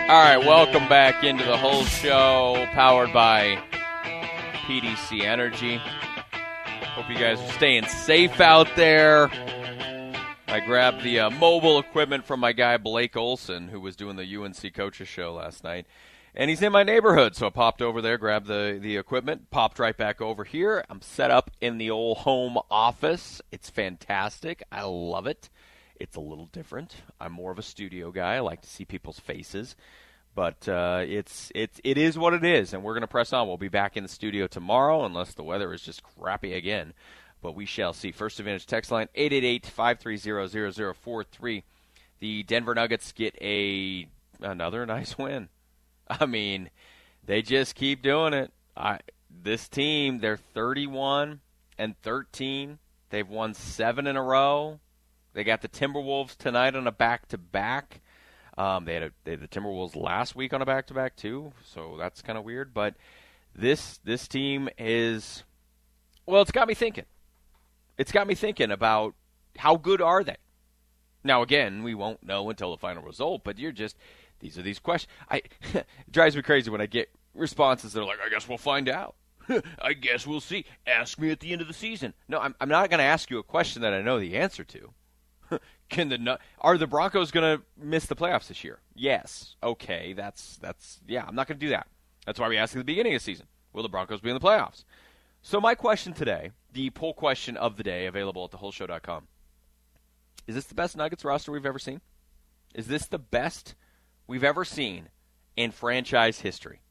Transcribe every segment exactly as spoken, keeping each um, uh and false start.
All right, welcome back into the whole show, powered by P D C Energy. Hope you guys are staying safe out there. I grabbed the uh, mobile equipment from my guy Blake Olson, who was doing the U N C Coaches Show last night. And he's in my neighborhood, so I popped over there, grabbed the, the equipment, popped right back over here. I'm set up in the old home office. It's fantastic. I love it. It's a little different. I'm more of a studio guy. I like to see people's faces. But uh, it's it's it is what it is, and we're going to press on. We'll be back in the studio tomorrow, unless the weather is just crappy again. But we shall see. First Advantage text line, eight eight eight, five three zero, zero zero four three. The Denver Nuggets get a another nice win. I mean, they just keep doing it. I This team, they're thirty-one and thirteen. They've won seven in a row. They got the Timberwolves tonight on a back-to-back. Um, they, had a, they had the Timberwolves last week on a back-to-back too, so that's kind of weird. But this this team is, well, it's got me thinking. It's got me thinking about how good are they. Now, again, we won't know until the final result, but you're just, these are these questions. I, it drives me crazy when I get responses that are like, I guess we'll find out. I guess we'll see. Ask me at the end of the season. No, I'm, I'm not going to ask you a question that I know the answer to. Can the are the Broncos going to miss the playoffs this year? Yes. Okay, that's that's yeah. I'm not going to do that. That's why we asked at the beginning of the season: will the Broncos be in the playoffs? So my question today, the poll question of the day, available at the whole show dot com: is this the best Nuggets roster we've ever seen? Is this the best we've ever seen in franchise history?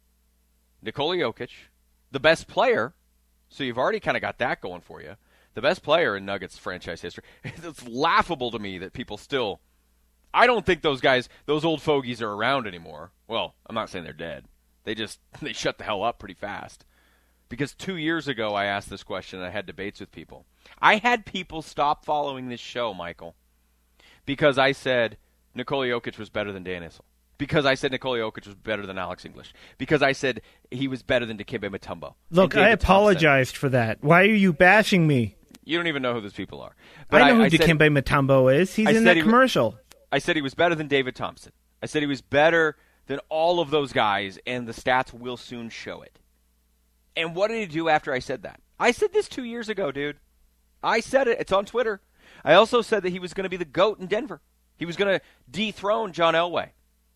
Nikola Jokic, the best player. So you've already kind of got that going for you. The best player in Nuggets franchise history. It's laughable to me that people still – I don't think those guys, those old fogies are around anymore. Well, I'm not saying they're dead. They just – they shut the hell up pretty fast. Because two years ago I asked this question and I had debates with people. I had people stop following this show, Michael, because I said Nikola Jokic was better than Dan Issel. Because I said Nikola Jokic was better than Alex English. Because I said he was better than Dikembe Mutombo. Look, I apologized Thompson. for that. Why are you bashing me? You don't even know who those people are. But I know I, who I Dikembe Mutombo is. He's I in that he, commercial. I said he was better than David Thompson. I said he was better than all of those guys, and the stats will soon show it. And what did he do after I said that? I said this two years ago, dude. I said it. It's on Twitter. I also said that he was going to be the GOAT in Denver. He was going to dethrone John Elway.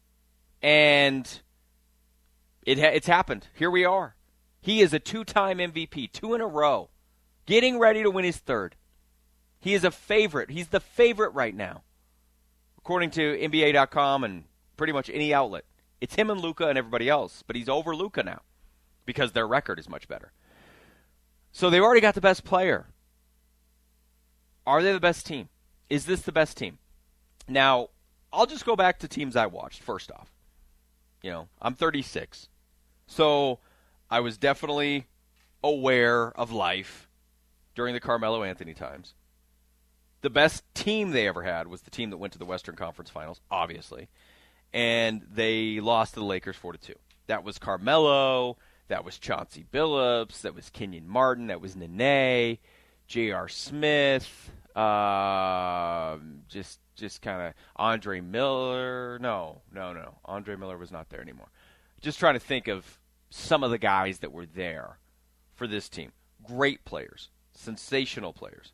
And it ha- it's happened. Here we are. He is a two-time M V P, two in a row, getting ready to win his third. He is a favorite. He's the favorite right now, according to N B A dot com and pretty much any outlet. It's him and Luka and everybody else, but he's over Luka now because their record is much better. So they've already got the best player. Are they the best team? Is this the best team? Now, I'll just go back to teams I watched first off. You know, I'm thirty-six, so I was definitely aware of life during the Carmelo Anthony times. The best team they ever had was the team that went to the Western Conference Finals, obviously, and they lost to the Lakers four to two. That was Carmelo, that was Chauncey Billups, that was Kenyon Martin, that was Nene, J R. Smith, uh, just just kind of Andre Miller. No, no, no. Andre Miller was not there anymore. Just trying to think of some of the guys that were there for this team. Great players. Sensational players.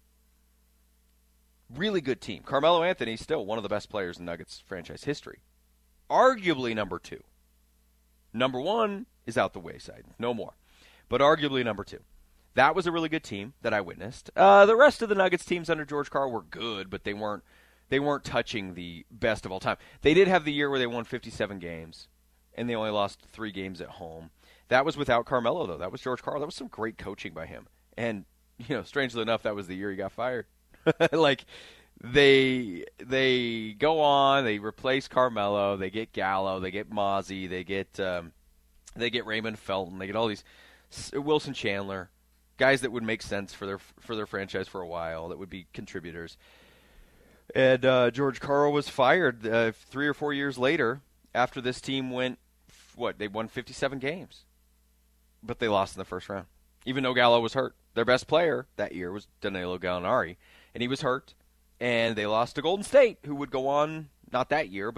Really good team. Carmelo Anthony, still one of the best players in Nuggets franchise history. Arguably number two. Number one is out the wayside. No more. But arguably number two. That was a really good team that I witnessed. Uh, the rest of the Nuggets teams under George Karl were good, but they weren't they weren't touching the best of all time. They did have the year where they won fifty-seven games, and they only lost three games at home. That was without Carmelo, though. That was George Karl. That was some great coaching by him. And, you know, strangely enough, that was the year he got fired. Like, they they go on, they replace Carmelo, they get Gallo, they get Mozzie, they get um, they get Raymond Felton, they get all these Wilson Chandler. Guys that would make sense for their for their franchise for a while, that would be contributors. And uh, George Karl was fired uh, three or four years later after this team went, what, they won fifty-seven games. But they lost in the first round, even though Gallo was hurt. Their best player that year was Danilo Gallinari, and he was hurt. And they lost to Golden State, who would go on, not that year, but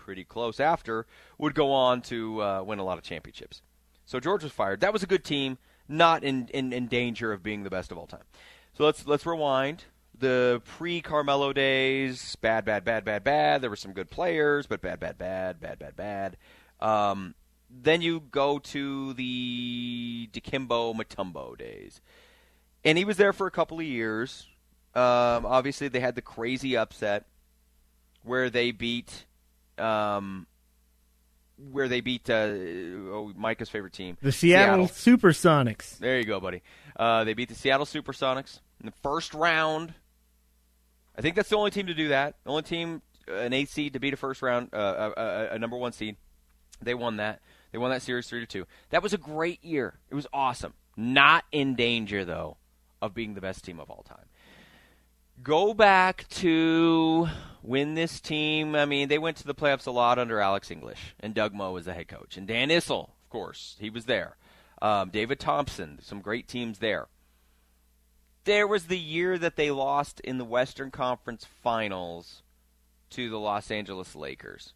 pretty close after, would go on to uh, win a lot of championships. So George was fired. That was a good team, not in, in, in danger of being the best of all time. So let's let's rewind. The pre-Carmelo days, bad, bad, bad, bad, bad. There were some good players, but bad, bad, bad, bad, bad, bad. Um, then you go to the Dikembe Mutombo days. And he was there for a couple of years. Um, obviously, they had the crazy upset where they beat um, where they beat uh, oh, Micah's favorite team. The Seattle, Seattle Supersonics. There you go, buddy. Uh, they beat the Seattle Supersonics in the first round. I think that's the only team to do that. The only team, an eighth seed, to beat a first round, uh, a, a, a number one seed. They won that. They won that series three to two. That was a great year. It was awesome. Not in danger, though, of being the best team of all time. Go back to when this team, I mean, they went to the playoffs a lot under Alex English, and Doug Moe was the head coach. And Dan Issel, of course, he was there. Um, David Thompson, some great teams there. There was the year that they lost in the Western Conference Finals to the Los Angeles Lakers.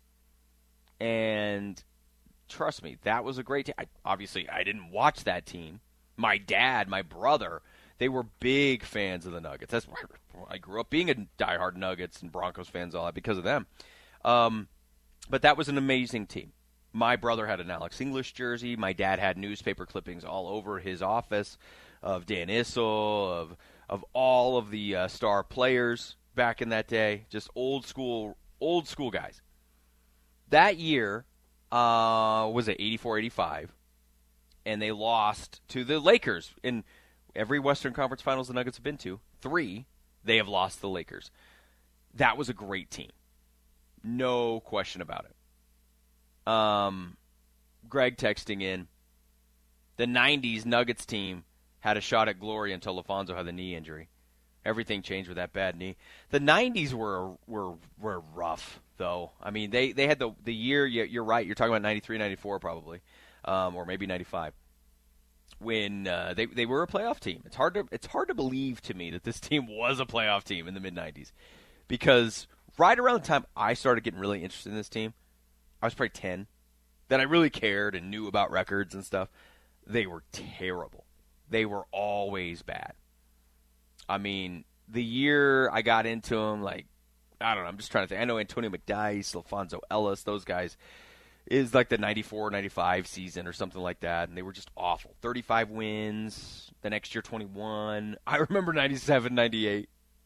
And trust me, that was a great team. I, obviously, I didn't watch that team. My dad, my brother, they were big fans of the Nuggets. That's why I grew up being a diehard Nuggets and Broncos fans, all that because of them. Um, but that was an amazing team. My brother had an Alex English jersey. My dad had newspaper clippings all over his office of Dan Issel, of of all of the uh, star players back in that day. Just old school, old school guys. That year uh, was at eighty-four eighty-five, and they lost to the Lakers. In every Western Conference Finals the Nuggets have been to, three, they have lost to the Lakers. That was a great team. No question about it. Um, Greg texting in, the nineties Nuggets team had a shot at glory until LaFonso had the knee injury. Everything changed with that bad knee. The nineties were were were rough, though. I mean, they, they had the the year, you're right, you're talking about ninety-three ninety-four probably, um, or maybe ninety-five, when uh, they they were a playoff team. It's hard to it's hard to believe to me that this team was a playoff team in the mid-nineties, because right around the time I started getting really interested in this team, I was probably ten, that I really cared and knew about records and stuff. They were terrible. They were always bad. I mean, the year I got into them, like, I don't know, I'm just trying to think. I know Antonio McDyess, Alfonso Ellis, those guys, is like the ninety-four ninety-five season or something like that, and they were just awful. thirty-five wins, the next year twenty-one. I remember ninety-seven ninety-eight.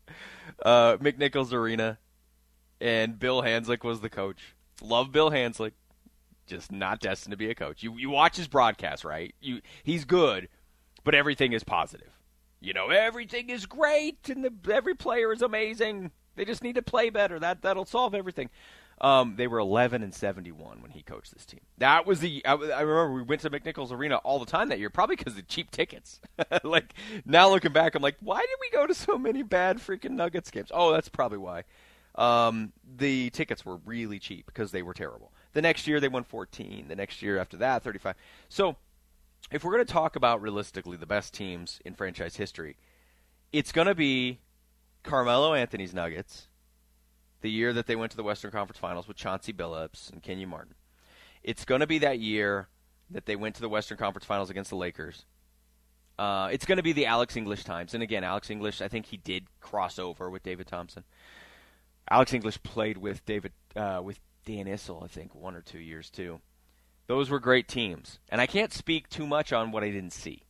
Uh, McNichols Arena, and Bill Hanslick was the coach. Love Bill Hanslick, just not destined to be a coach. You you watch his broadcast, right? You He's good, but everything is positive. You know, everything is great, and the, every player is amazing. They just need to play better. That that'll solve everything. Um, they were eleven and seventy-one when he coached this team. That was the. I, I remember we went to McNichols Arena all the time that year, probably because of the cheap tickets. Like, now looking back, I'm like, why did we go to so many bad freaking Nuggets games? Oh, that's probably why. Um, the tickets were really cheap because they were terrible. The next year they won fourteen. The next year after that, thirty-five. So, if we're going to talk about realistically the best teams in franchise history, it's going to be Carmelo Anthony's Nuggets, the year that they went to the Western Conference Finals with Chauncey Billups and Kenyon Martin. It's going to be that year that they went to the Western Conference Finals against the Lakers. Uh, it's going to be the Alex English times. And again, Alex English, I think he did cross over with David Thompson. Alex English played with David, uh, with Dan Issel, I think, one or two years too. Those were great teams. And I can't speak too much on what I didn't see.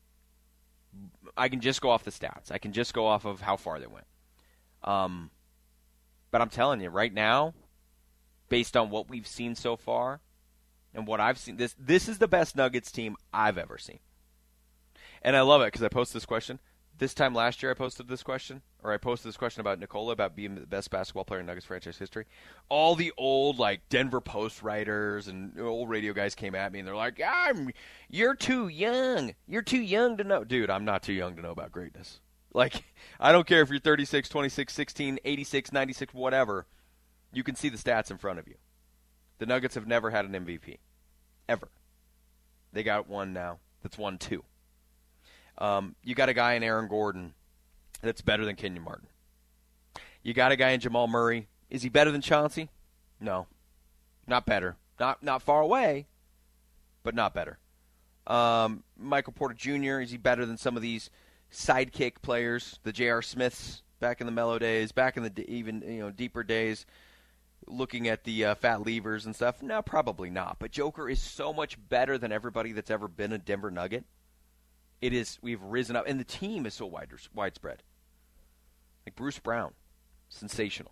I can just go off the stats. I can just go off of how far they went. Um, but I'm telling you, right now, based on what we've seen so far and what I've seen, this this is the best Nuggets team I've ever seen. And I love it because I posted this question. This time last year I posted this question, or I posted this question about Nikola, about being the best basketball player in Nuggets franchise history. All the old, like, Denver Post writers and old radio guys came at me, and they're like, I'm, you're too young. You're too young to know. Dude, I'm not too young to know about greatness. Like, I don't care if you're thirty-six, twenty-six, sixteen, eighty-six, ninety-six, whatever. You can see the stats in front of you. The Nuggets have never had an M V P. Ever. They got one now. That's won two. Um, you got a guy in Aaron Gordon that's better than Kenyon Martin. You got a guy in Jamal Murray. Is he better than Chauncey? No. Not better. Not not far away, but not better. Um, Michael Porter Junior, is he better than some of these sidekick players, the J R. Smiths back in the mellow days, back in the even you know deeper days, looking at the uh, fat levers and stuff? No, probably not. But Joker is so much better than everybody that's ever been a Denver Nugget. It is, we've risen up, and the team is so wide, widespread. Like Bruce Brown, sensational.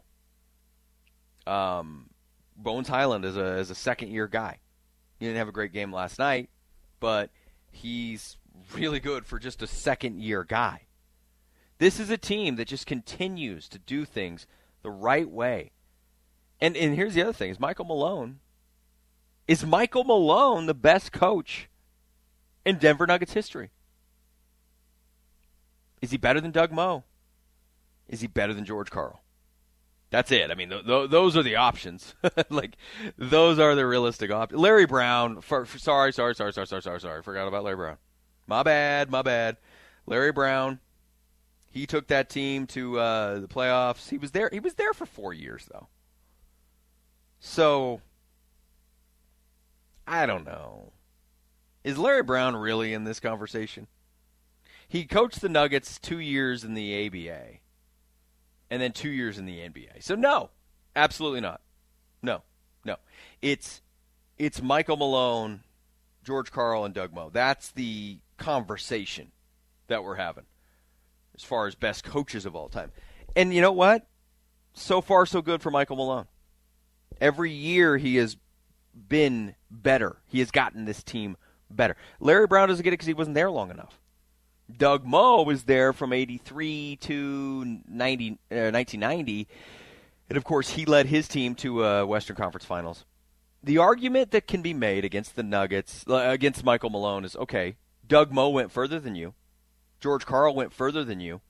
Um, Bones Highland is a is a second year guy. He didn't have a great game last night, but he's really good for just a second year guy. This is a team that just continues to do things the right way. And and here's the other thing: is Michael Malone is Michael Malone the best coach in Denver Nuggets history? Is he better than Doug Moe? Is he better than George Karl? That's it. I mean, th- th- those are the options. Like, those are the realistic options. Larry Brown. For, for, sorry, sorry, sorry, sorry, sorry, sorry, sorry. Forgot about Larry Brown. My bad, my bad. Larry Brown. He took that team to uh, the playoffs. He was there. He was there for four years, though. So, I don't know. Is Larry Brown really in this conversation? He coached the Nuggets two years in the A B A, and then two years in the N B A. So no, absolutely not. No, no. It's it's Michael Malone, George Karl, and Doug Moe. That's the conversation that we're having as far as best coaches of all time. And you know what? So far, so good for Michael Malone. Every year he has been better. He has gotten this team better. Larry Brown doesn't get it because he wasn't there long enough. Doug Moe was there from eighty-three to ninety, uh, nineteen ninety, and of course he led his team to uh, Western Conference Finals. The argument that can be made against the Nuggets, uh, against Michael Malone, is, okay, Doug Moe went further than you. George Karl went further than you.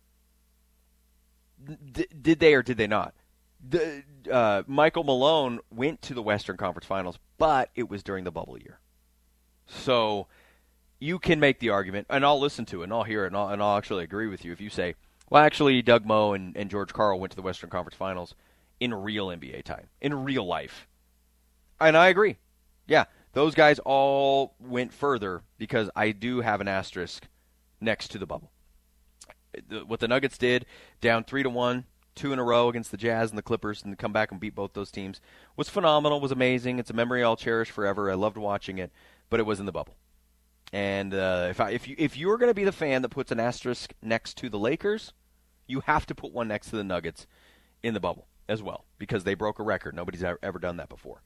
D- did they or did they not? The, uh, Michael Malone went to the Western Conference Finals, but it was during the bubble year. So you can make the argument, and I'll listen to it, and I'll hear it, and I'll, and I'll actually agree with you if you say, well, actually, Doug Moe and, and George Karl went to the Western Conference Finals in real N B A time, in real life. And I agree. Yeah, those guys all went further because I do have an asterisk next to the bubble. What the Nuggets did, down three to one, two in a row against the Jazz and the Clippers, and come back and beat both those teams, was phenomenal, was amazing. It's a memory I'll cherish forever. I loved watching it, but it was in the bubble. And uh, if I, if you if you're going to be the fan that puts an asterisk next to the Lakers, you have to put one next to the Nuggets in the bubble as well, because they broke a record. Nobody's ever done that before.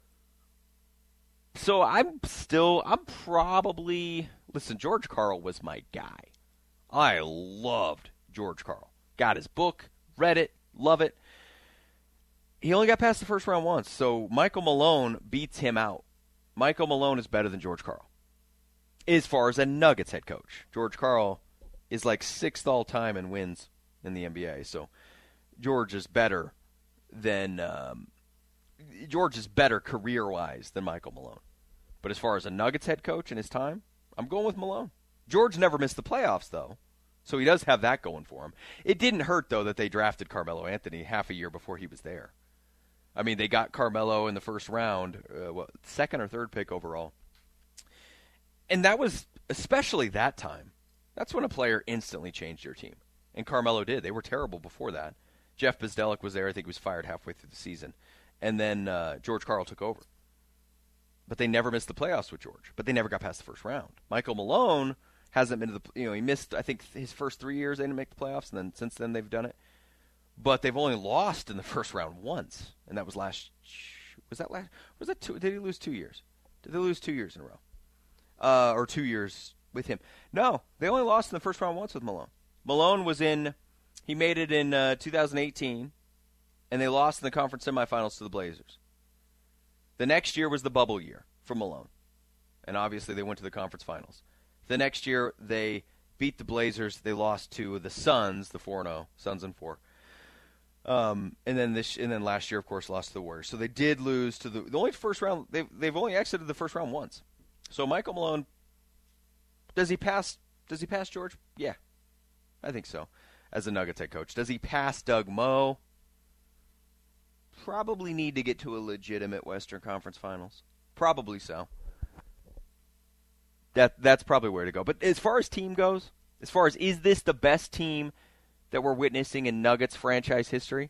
So I'm still, I'm probably, listen, George Karl was my guy. I loved George Karl. Got his book, read it, love it. He only got past the first round once, so Michael Malone beats him out. Michael Malone is better than George Karl as far as a Nuggets head coach. George Karl is like sixth all-time in wins in the N B A, so George is better than um, George is better career-wise than Michael Malone. But as far as a Nuggets head coach in his time, I'm going with Malone. George never missed the playoffs, though, so he does have that going for him. It didn't hurt, though, that they drafted Carmelo Anthony half a year before he was there. I mean, they got Carmelo in the first round, uh, what, second or third pick overall. And that was, especially that time, that's when a player instantly changed your team. And Carmelo did. They were terrible before that. Jeff Bzdelik was there. I think he was fired halfway through the season. And then uh, George Karl took over. But they never missed the playoffs with George. But they never got past the first round. Michael Malone hasn't been to the, you know, he missed, I think, his first three years they didn't make the playoffs. And then since then they've done it. But they've only lost in the first round once. And that was last, was that last, was that two, did he lose two years? Did they lose two years in a row? Uh, or two years with him. No, they only lost in the first round once with Malone. Malone was in, he made it in uh, two thousand eighteen, and they lost in the conference semifinals to the Blazers. The next year was the bubble year for Malone, and obviously they went to the conference finals. The next year they beat the Blazers. They lost to the Suns, the four and oh, Suns and four. Um, and then this, and then last year, of course, lost to the Warriors. So they did lose to the, the only first round, they've, they've only exited the first round once. So Michael Malone, does he pass? Does he pass George? Yeah, I think so. As a Nuggets head coach, does he pass Doug Moe? probably need to get to a legitimate Western Conference Finals. Probably so. That That's probably where to go. But as far as team goes, as far as is this the best team that we're witnessing in Nuggets franchise history?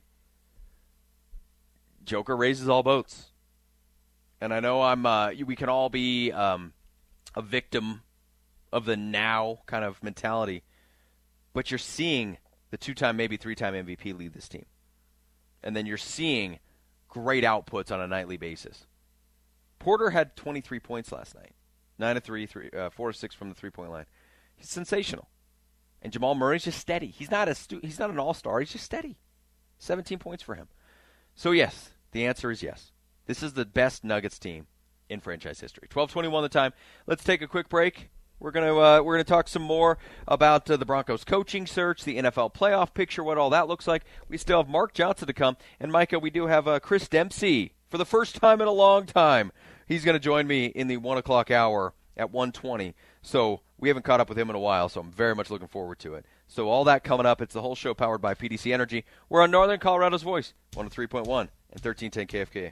Joker raises all boats. And I know I'm. Uh, we can all be um, a victim of the now kind of mentality. But you're seeing the two-time, maybe three-time M V P lead this team. And then you're seeing great outputs on a nightly basis. Porter had twenty-three points last night. nine to three, three uh, four to six from the three-point line. He's sensational. And Jamal Murray's just steady. He's not a stu- he's not an all-star. He's just steady. seventeen points for him. So, yes, the answer is yes. This is the best Nuggets team in franchise history. twelve twenty-one the time. Let's take a quick break. We're going to uh, we're going to talk some more about uh, the Broncos coaching search, the N F L playoff picture, what all that looks like. We still have Mark Johnson to come. And, Micah, we do have uh, Chris Dempsey for the first time in a long time. He's going to join me in the one o'clock hour at one twenty. So we haven't caught up with him in a while, so I'm very much looking forward to it. So all that coming up. It's the whole show powered by P D C Energy. We're on Northern Colorado's Voice, one oh three point one and thirteen ten K F K A.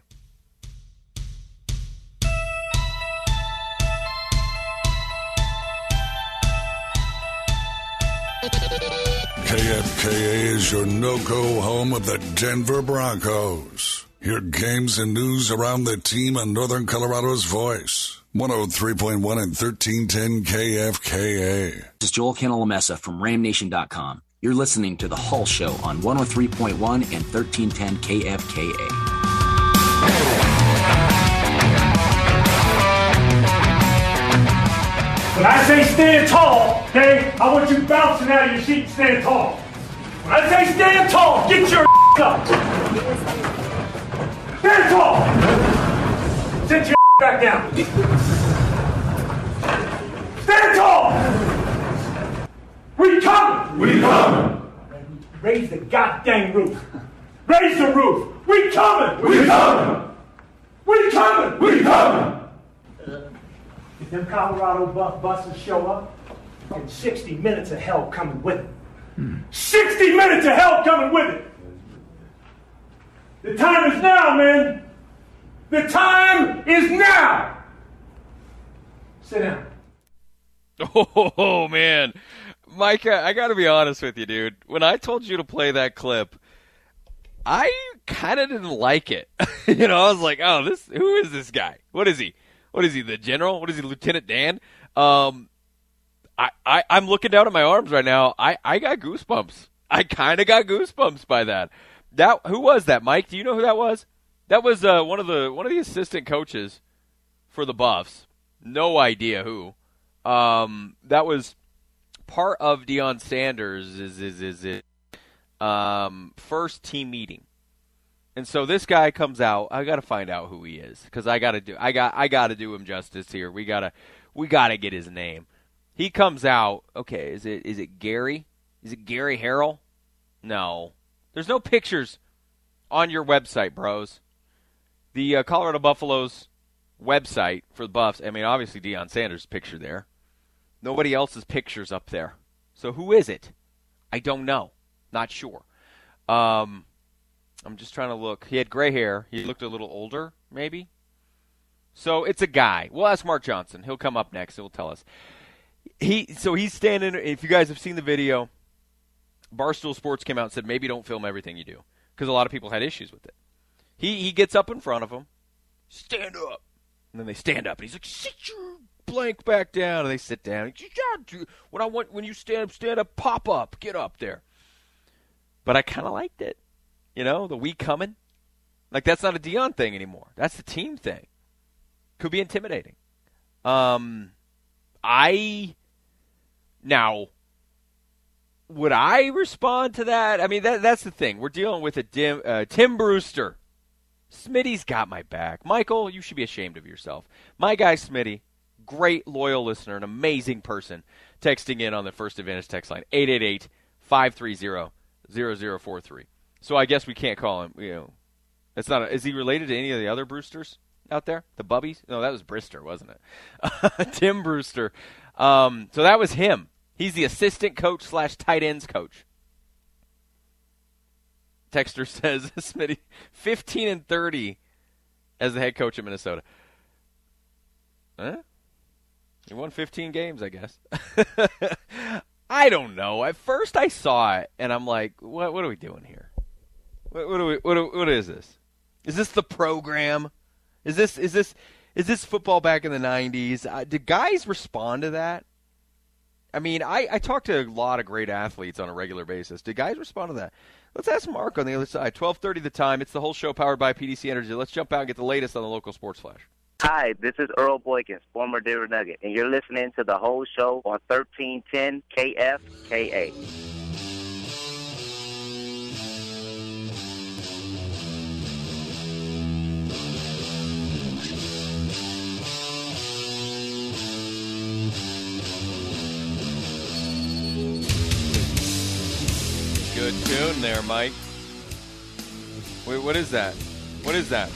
K F K A is your no-go home of the Denver Broncos. Hear games and news around the team on Northern Colorado's Voice. one oh three point one and thirteen ten K F K A. This is Joel Cantalamessa from Ram Nation dot com. You're listening to The Hull Show on one oh three point one and thirteen ten K F K A. When I say stand tall, okay, I want you bouncing out of your seat and stand tall. When I say stand tall, get your up. Stand tall. Sit your back down. Stand tall. We coming. We coming. Raise the goddamn roof. Raise the roof. We coming. We coming. We coming. We coming. If them Colorado bu- buses show up, and sixty minutes of hell coming with it. Hmm. sixty minutes of hell coming with it. The time is now, man. The time is now. Sit down. Oh, man. Micah, I got to be honest with you, dude. When I told you to play that clip, I kind of didn't like it. You know, I was like, oh, this. Who is this guy? What is he? What is he, the general? What is he, Lieutenant Dan? Um, I, I, I'm looking down at my arms right now. I, I got goosebumps. I kind of got goosebumps by that. That who was that, Mike? Do you know who that was? That was uh, one of the one of the assistant coaches for the Buffs. No idea who. Um, that was part of Deion Sanders' is is is it um, first team meeting. And so this guy comes out. I got to find out who he is because I got to do. I got. I got to do him justice here. We gotta. We gotta get his name. He comes out. Okay, is it? Is it Gary? Is it Gary Harrell? No, there's no pictures on your website, bros. The uh, Colorado Buffaloes website for the Buffs. I mean, obviously Deion Sanders' picture there. Nobody else's pictures up there. So who is it? I don't know. Not sure. Um. I'm just trying to look. He had gray hair. He looked a little older, maybe. So it's a guy. We'll ask Mark Johnson. He'll come up next. He'll tell us. He so he's standing. If you guys have seen the video, Barstool Sports came out and said maybe don't film everything you do because a lot of people had issues with it. He he gets up in front of them, stand up, and then they stand up, and he's like, sit your blank back down, and they sit down. When I want when you stand up, stand up, pop up, get up there. But I kind of liked it. You know, the we coming. Like, that's not a Deion thing anymore. That's the team thing. Could be intimidating. Um, I, now, would I respond to that? I mean, that that's the thing. We're dealing with a dim, uh, Tim Brewster. Smitty's got my back. Michael, you should be ashamed of yourself. My guy Smitty, great, loyal listener, an amazing person, texting in on the First Advantage text line, eight eight eight, five three zero, zero zero four three. So I guess we can't call him, you know. It's not. A, is he related to any of the other Brewsters out there? The Bubbies? No, that was Brister, wasn't it? Tim Brewster. Um, so that was him. He's the assistant coach slash tight ends coach. Texter says, Smitty, fifteen and thirty as the head coach at Minnesota. Huh? He won fifteen games, I guess. I don't know. At first I saw it, and I'm like, what What are we doing here? What, what, are we, what, what is this? Is this the program? Is this is this is this football back in the nineties? Uh, did guys respond to that? I mean, I, I talk to a lot of great athletes on a regular basis. Did guys respond to that? Let's ask Mark on the other side. twelve thirty the time. It's the whole show powered by P D C Energy. Let's jump out and get the latest on the local sports flash. Hi, this is Earl Boykins, former Denver Nugget, and you're listening to the whole show on thirteen ten K F K A. Good tune there, Mike. Wait, what is that? What is that?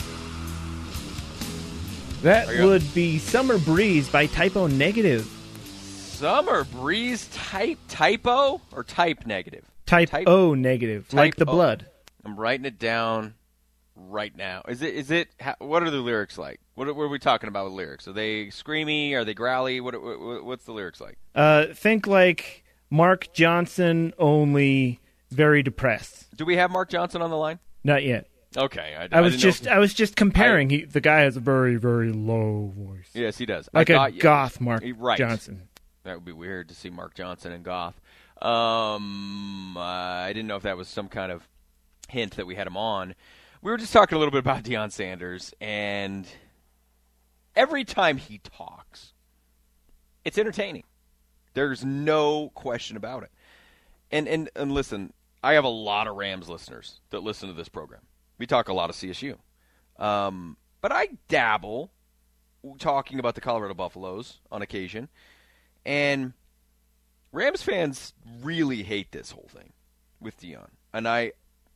That would be Summer Breeze by Typo Negative. Summer Breeze type typo or type negative? Type, type O negative, type like the o. blood. I'm writing it down right now. Is it? Is it? How, what are the lyrics like? What, what are we talking about with lyrics? Are they screamy? Are they growly? What, what what's the lyrics like? Uh, think like Mark Johnson, only very depressed. Do we have Mark Johnson on the line? Not yet. Okay, I, I was I just know. I was just comparing. I, he, the guy has a very very low voice. Yes, he does. Like I a thought, goth Mark right. Johnson. That would be weird to see Mark Johnson and goth. Um, uh, I didn't know if that was some kind of hint that we had him on. We were just talking a little bit about Deion Sanders, and every time he talks, it's entertaining. There's no question about it. And and and listen, I have a lot of Rams listeners that listen to this program. We talk a lot of C S U. Um, but I dabble talking about the Colorado Buffaloes on occasion. And Rams fans really hate this whole thing with Deion. And I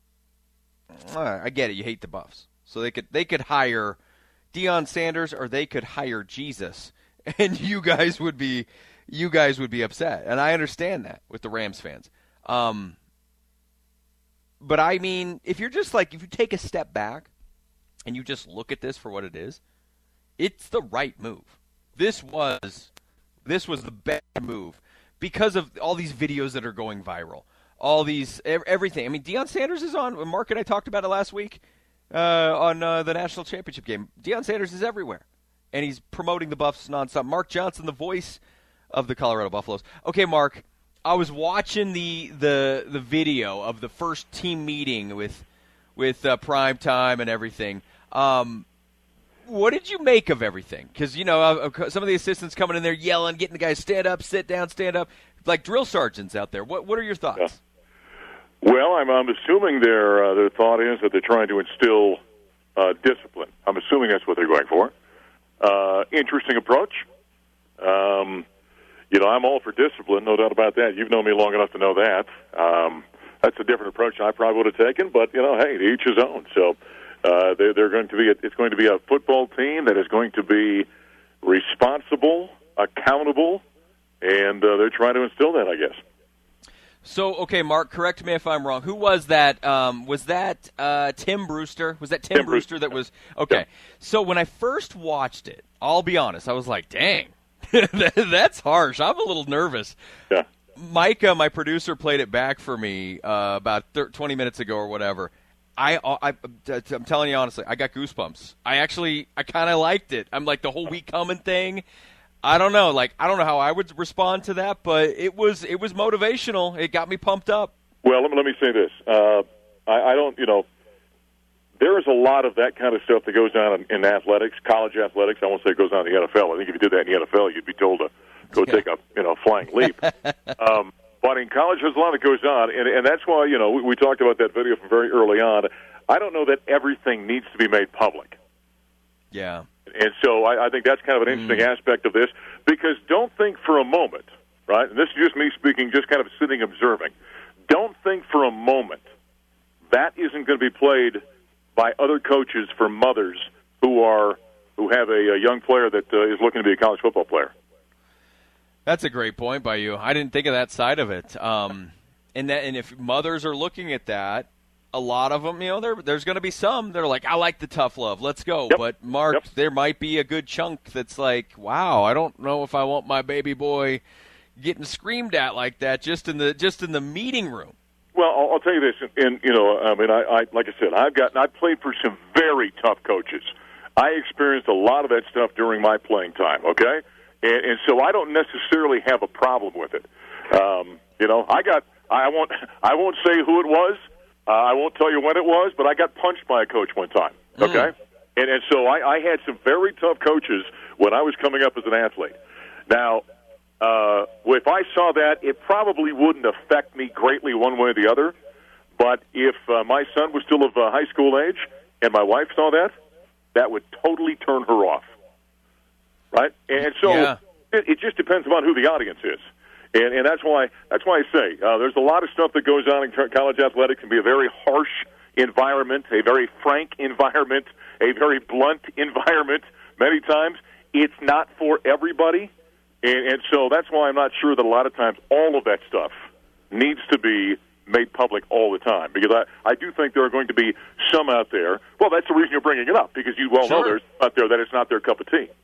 I get it. You hate the Buffs. So they could they could hire Deion Sanders or they could hire Jesus. And you guys would be you guys would be upset. And I understand that with the Rams fans. Um But, I mean, if you're just like, if you take a step back and you just look at this for what it is, it's the right move. This was this was the best move because of all these videos that are going viral, all these, everything. I mean, Deion Sanders is on, Mark and I talked about it last week uh, on uh, the national championship game. Deion Sanders is everywhere, and he's promoting the Buffs nonstop. Mark Johnson, the voice of the Colorado Buffaloes. Okay, Mark. I was watching the, the the video of the first team meeting with with uh, Prime Time and everything. Um, what did you make of everything? Because, you know, uh, some of the assistants coming in there yelling, getting the guys stand up, sit down, stand up, like drill sergeants out there. What what are your thoughts? Yeah. Well, I'm, I'm assuming their uh, their thought is that they're trying to instill uh, discipline. I'm assuming that's what they're going for. Uh, interesting approach. Um You know, I'm all for discipline, no doubt about that. You've known me long enough to know that. Um, that's a different approach I probably would have taken, but, you know, hey, to each his own. So uh, they're, they're going to be a, it's going to be a football team that is going to be responsible, accountable, and uh, they're trying to instill that, I guess. So, okay, Mark, correct me if I'm wrong. Who was that? Um, was that uh, Tim Brewster? Was that Tim, Tim Brewster, Brewster that was – okay. Yeah. So when I first watched it, I'll be honest, I was like, dang. That's harsh. I'm a little nervous. Yeah. Micah, my producer, played it back for me uh, about thirty, twenty minutes ago or whatever. I, I, I'm telling you honestly, I got goosebumps. I actually, I kind of liked it. I'm like the whole week coming thing. I don't know, like I don't know how I would respond to that, but it was, it was motivational. It got me pumped up. Well, let me let me say this. Uh, I, I don't, you know. There is a lot of that kind of stuff that goes on in, in athletics, college athletics. I won't say it goes on in the N F L. I think if you did that in the N F L, you'd be told to go take a you know flying leap. um, but in college, there's a lot that goes on, and, and that's why you know we, we talked about that video from very early on. I don't know that everything needs to be made public. Yeah. And so I, I think that's kind of an interesting mm. aspect of this, because don't think for a moment, right, and this is just me speaking, just kind of sitting observing, don't think for a moment that isn't going to be played by other coaches for mothers who are who have a, a young player that uh, is looking to be a college football player. That's a great point by you. I didn't think of that side of it. Um, and that, and if mothers are looking at that, a lot of them, you know, there, there's going to be some that are like, I like the tough love, let's go. Yep. But, Mark, yep. there might be a good chunk that's like, wow, I don't know if I want my baby boy getting screamed at like that just in the just in the meeting room. Well, I'll, I'll tell you this, and you know, I mean, I, I like I said, I've got I played for some very tough coaches. I experienced a lot of that stuff during my playing time. Okay, and, and so I don't necessarily have a problem with it. Um, you know, I got I won't I won't say who it was. Uh, I won't tell you when it was, but I got punched by a coach one time. Okay, mm. and and so I, I had some very tough coaches when I was coming up as an athlete. Now. Uh, if I saw that, it probably wouldn't affect me greatly one way or the other. But if uh, my son was still of uh, high school age and my wife saw that, that would totally turn her off. Right? And so yeah. it, it just depends upon who the audience is. And, and that's why that's why I say uh, there's a lot of stuff that goes on in college athletics. It can be a very harsh environment, a very frank environment, a very blunt environment. Many times it's not for everybody. And, and so that's why I'm not sure that a lot of times all of that stuff needs to be made public all the time. Because I, I do think there are going to be some out there. Well, that's the reason you're bringing it up, because you well sure. know there's out there that it's not their cup of tea.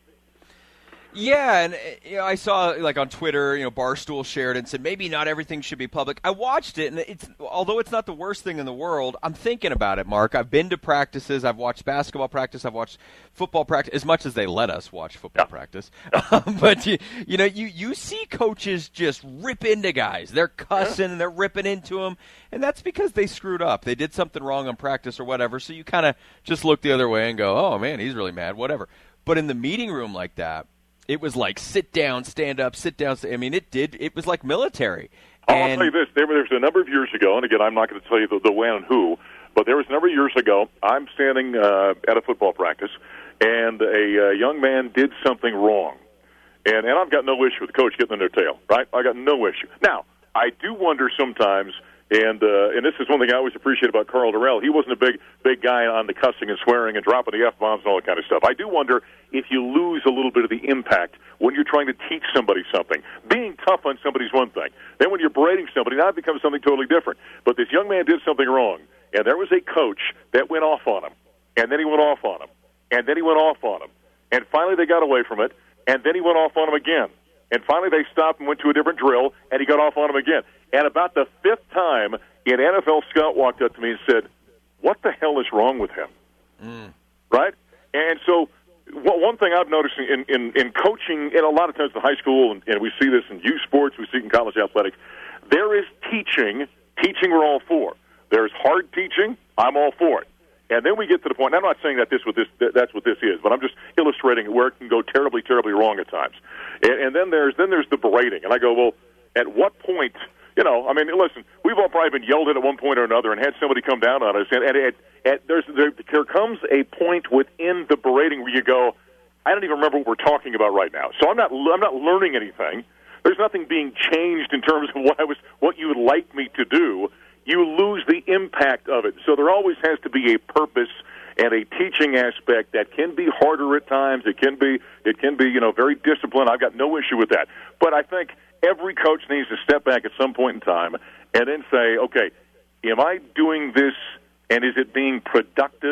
Yeah, and you know, I saw like on Twitter, you know, Barstool shared and said maybe not everything should be public. I watched it, and it's although it's not the worst thing in the world, I'm thinking about it, Mark. I've been to practices, I've watched basketball practice, I've watched football practice, as much as they let us watch football yeah. practice. Um, but you, you know, you you see coaches just rip into guys. They're cussing yeah. and they're ripping into them, and that's because they screwed up. They did something wrong on practice or whatever. So you kind of just look the other way and go, "Oh man, he's really mad." Whatever. But in the meeting room like that. It was like sit down, stand up, sit down. I mean, it did. It was like military. Oh, and I'll tell you this. There, there was a number of years ago, and again, I'm not going to tell you the, the when and who, but there was a number of years ago, I'm standing uh, at a football practice, and a uh, young man did something wrong. And, and I've got no issue with the coach getting in their tail, right? I got no issue. Now, I do wonder sometimes, and uh, and this is one thing I always appreciate about Carl Durrell. He wasn't a big big guy on the cussing and swearing and dropping the F-bombs and all that kind of stuff. I do wonder if you lose a little bit of the impact when you're trying to teach somebody something. Being tough on somebody's one thing. Then when you're berating somebody, now it becomes something totally different. But this young man did something wrong, and there was a coach that went off on him, and then he went off on him, and then he went off on him. And finally they got away from it, and then he went off on him again. And finally they stopped and went to a different drill, and he got off on him again. And about the fifth time, an N F L scout walked up to me and said, what the hell is wrong with him? Mm. Right? And so well, one thing I've noticed in, in, in coaching, and a lot of times in high school, and, and we see this in youth sports, we see it in college athletics, there is teaching. Teaching we're all for. There's hard teaching. I'm all for it. And then we get to the point, and I'm not saying that this what this that's what this is, but I'm just illustrating where it can go terribly, terribly wrong at times. And, and then there's then there's the berating. And I go, well, at what point, you know, I mean, listen, we've all probably been yelled at at one point or another and had somebody come down on us. And, and at, at, there's, there, there comes a point within the berating where you go, I don't even remember what we're talking about right now. So I'm not I'm not learning anything. There's nothing being changed in terms of what I was what you would like me to do. You lose the impact of it. So there always has to be a purpose and a teaching aspect that can be harder at times. It can be, it can be, you know, very disciplined. I've got no issue with that. But I think every coach needs to step back at some point in time and then say, okay, am I doing this, and is it being productive?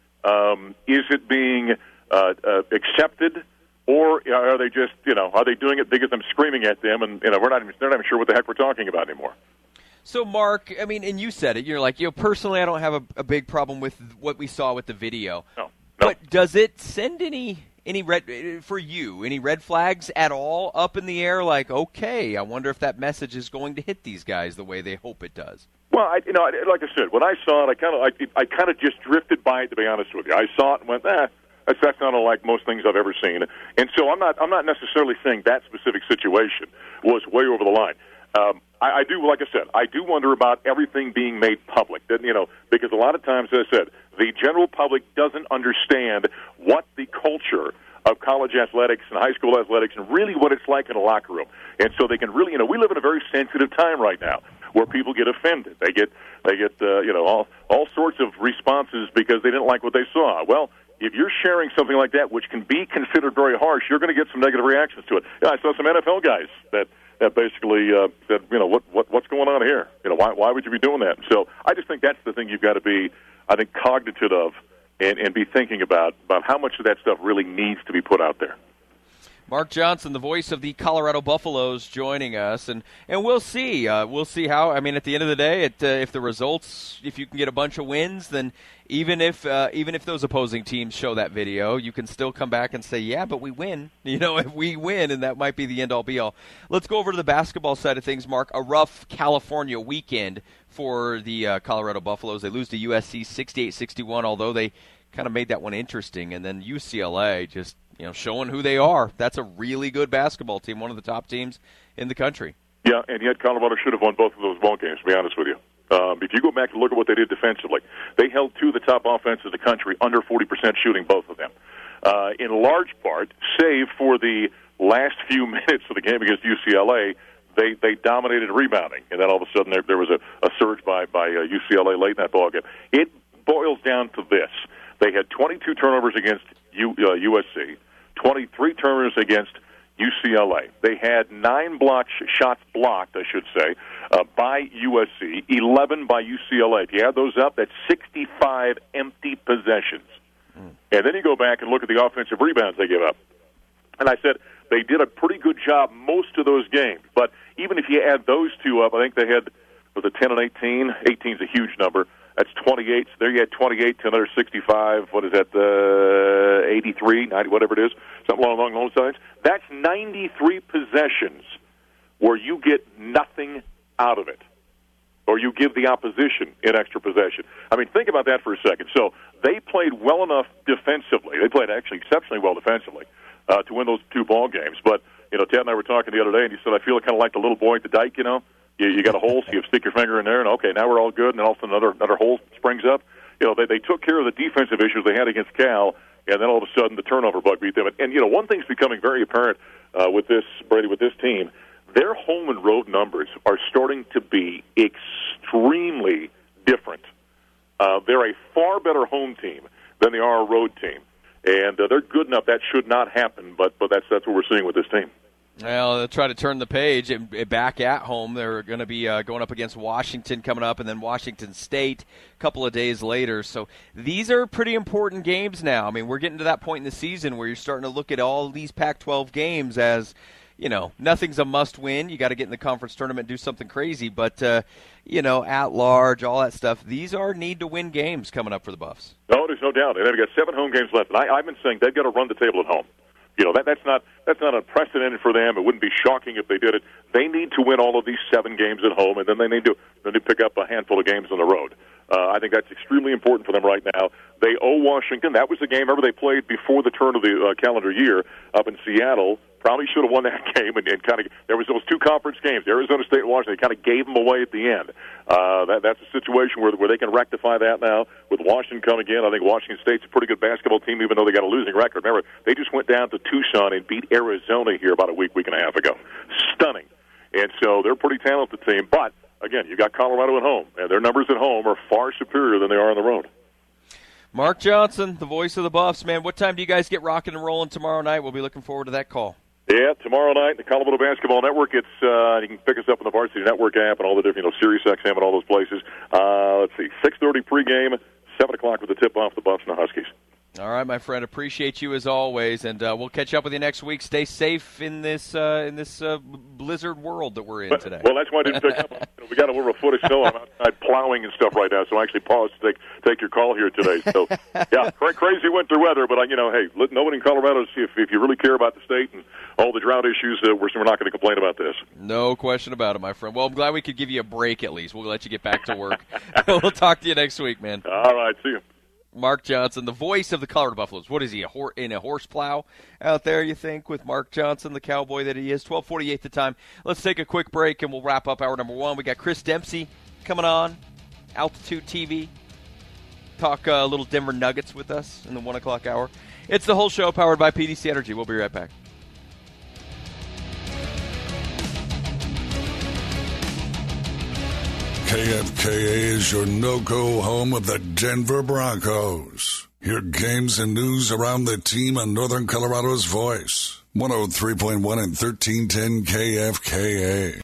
Um, is it being uh, uh, accepted? Or are they just, you know, are they doing it because I'm screaming at them, and you know, we're not even, they're not even sure what the heck we're talking about anymore? So, Mark, I mean, and you said it. You're like, you know, personally, I don't have a, a big problem with what we saw with the video. No, no. But does it send any any red for you? Any red flags at all up in the air? Like, okay, I wonder if that message is going to hit these guys the way they hope it does. Well, I, you know, like I said, when I saw it, I kind of, I, I kind of just drifted by it. To be honest with you, I saw it and went, eh. That's, that's not unlike most things I've ever seen. And so I'm not I'm not necessarily saying that specific situation was way over the line. Um, I, I do, like I said, I do wonder about everything being made public. That, you know, because a lot of times, as I said, the general public doesn't understand what the culture of college athletics and high school athletics and really what it's like in a locker room. And so they can really, you know, we live in a very sensitive time right now where people get offended. They get, they get, uh, you know, all all sorts of responses because they didn't like what they saw. Well, if you're sharing something like that, which can be considered very harsh, you're going to get some negative reactions to it. Yeah, I saw some N F L guys that, that basically uh, said, you know, what, what what's going on here? You know, why why would you be doing that? So I just think that's the thing you've got to be, I think, cognizant of and, and be thinking about, about how much of that stuff really needs to be put out there. Mark Johnson, the voice of the Colorado Buffaloes, joining us, and, and we'll see. Uh, we'll see how. I mean, at the end of the day, it, uh, if the results, if you can get a bunch of wins, then even if uh, even if those opposing teams show that video, you can still come back and say, yeah, but we win. You know, if we win, and that might be the end-all, be-all. Let's go over to the basketball side of things, Mark. A rough California weekend for the uh, Colorado Buffaloes. They lose to U S C sixty-eight sixty-one, although they kind of made that one interesting, and then U C L A just – you know, showing who they are. That's a really good basketball team, one of the top teams in the country. Yeah, and yet Colorado should have won both of those ball games, to be honest with you. Um, if you go back and look at what they did defensively, they held two of the top offenses in the country under forty percent shooting, both of them. Uh, in large part, save for the last few minutes of the game against U C L A, they, they dominated rebounding. And then all of a sudden there, there was a, a surge by, by uh, U C L A late in that ball game. It boils down to this. They had twenty-two turnovers against U, uh, U S C. twenty-three turnovers against U C L A. They had nine block shots blocked, I should say, uh, by U S C, eleven by U C L A. If you add those up, that's sixty-five empty possessions. Mm. And then you go back and look at the offensive rebounds they give up. And I said they did a pretty good job most of those games. But even if you add those two up, I think they had, was it ten and eighteen? eighteen is a huge number. That's twenty-eight. So there you had twenty-eight to another sixty-five. What is that, uh, eighty-three, ninety, whatever it is, something along those lines. That's ninety-three possessions where you get nothing out of it, or you give the opposition an extra possession. I mean, think about that for a second. So they played well enough defensively. They played actually exceptionally well defensively uh, to win those two ball games. But, you know, Ted and I were talking the other day, and he said, I feel kind of like the little boy at the dike, you know. You, you got a hole, so you stick your finger in there, and okay, now we're all good, and then all of a sudden another, another hole springs up. You know, they, they took care of the defensive issues they had against Cal, and then all of a sudden the turnover bug beat them. And, and you know, one thing's becoming very apparent uh, with this, Brady, with this team, their home and road numbers are starting to be extremely different. Uh, they're a far better home team than they are a road team. And uh, they're good enough. That should not happen, but, but that's, that's what we're seeing with this team. Well, they'll try to turn the page. And back at home, they're going to be uh, going up against Washington coming up, and then Washington State a couple of days later. So these are pretty important games now. I mean, we're getting to that point in the season where you're starting to look at all these Pac twelve games as, you know, nothing's a must-win. You got to get in the conference tournament and do something crazy. But, uh, you know, at large, all that stuff, these are need-to-win games coming up for the Buffs. No, there's no doubt. And they've got seven home games left. And I, I've been saying they've got to run the table at home. You know, that, that's not that's not unprecedented for them. It wouldn't be shocking if they did it. They need to win all of these seven games at home, and then they need to, they need to pick up a handful of games on the road. Uh, I think that's extremely important for them right now. They owe Washington. That was the game ever they played before the turn of the uh, calendar year up in Seattle. Probably should have won that game, and, and kind of there was those two conference games, Arizona State and Washington. They kind of gave them away at the end. Uh, that, that's a situation where where they can rectify that now with Washington coming in. I think Washington State's a pretty good basketball team, even though they got a losing record. Remember, they just went down to Tucson and beat Arizona here about a week, week and a half ago. Stunning, and so they're a pretty talented team. But again, you got Colorado at home, and their numbers at home are far superior than they are on the road. Mark Johnson, the voice of the Buffs, man. What time do you guys get rocking and rolling tomorrow night? We'll be looking forward to that call. Yeah, tomorrow night, the Colorado Basketball Network. It's uh, you can pick us up on the Varsity Network app and all the different, you know, Sirius X M and all those places. Uh, let's see, six thirty pregame, seven o'clock with the tip-off, the Buffs and the Huskies. All right, my friend. Appreciate you as always, and uh, we'll catch up with you next week. Stay safe in this uh, in this uh, blizzard world that we're in today. Well, that's why I didn't pick up. You know, we got a little foot of snow. I'm outside plowing and stuff right now, so I actually paused to take take your call here today. So, yeah, crazy winter weather, but, uh, you know, hey, nobody in Colorado, if, if you really care about the state and all the drought issues, uh, we're, we're not going to complain about this. No question about it, my friend. Well, I'm glad we could give you a break at least. We'll let you get back to work. We'll talk to you next week, man. All right, see you. Mark Johnson, the voice of the Colorado Buffaloes. What is he, a hor- in a horse plow out there, you think, with Mark Johnson, the cowboy that he is? twelve forty-eight the time. Let's take a quick break, and we'll wrap up hour number one. We got Chris Dempsey coming on, Altitude T V. Talk a uh, little Denver Nuggets with us in the one o'clock hour. It's the whole show powered by P D C Energy. We'll be right back. K F K A is your no-go home of the Denver Broncos. Hear games and news around the team on Northern Colorado's voice. one oh three point one and thirteen ten K F K A.